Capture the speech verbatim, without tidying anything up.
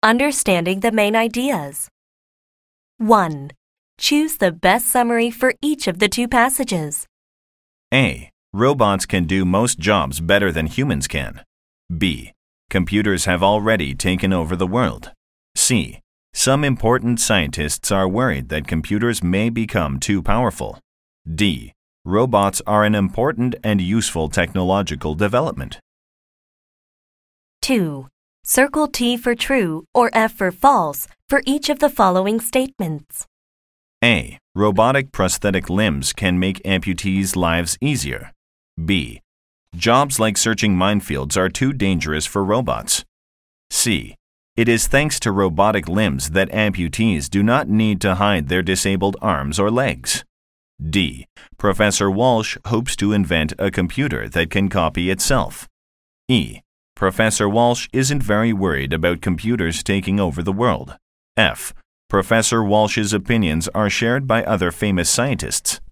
Understanding the main ideas. one. Choose the best summary for each of the two passages. A. Robots can do most jobs better than humans can. B. Computers have already taken over the world. C. Some important scientists are worried that computers may become too powerful. D. Robots are an important and useful technological development. two. Circle T for true or F for false for each of the following statements. A. Robotic prosthetic limbs can make amputees' lives easier. B. Jobs like searching minefields are too dangerous for robots. C. It is thanks to robotic limbs that amputees do not need to hide their disabled arms or legs. D. Professor Walsh hopes to invent a computer that can copy itself. E. Professor Walsh isn't very worried about computers taking over the world. F. Professor Walsh's opinions are shared by other famous scientists.